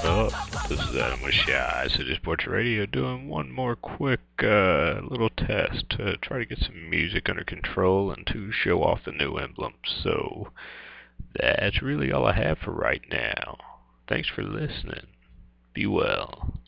up? This is Adam with Shy City Sports Radio doing one more quick little test to try to get some music under control and to show off the new emblem. So that's really all I have for right now. Thanks for listening. Be well.